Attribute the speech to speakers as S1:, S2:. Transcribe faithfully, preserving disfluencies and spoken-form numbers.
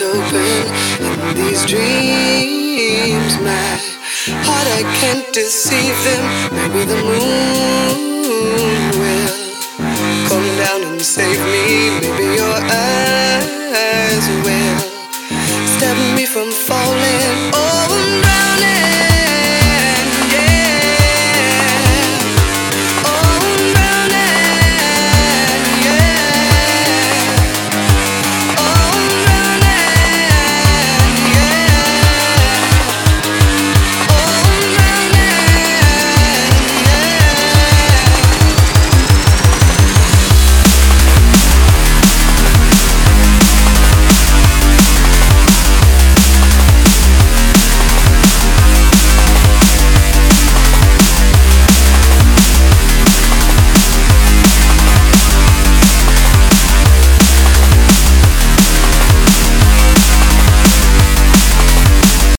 S1: mind open in these dreams. My heart, I can't deceive them. Maybe the moon will come down and save me. Maybe your eyes will stop me from falling. Oh, I'm drowning.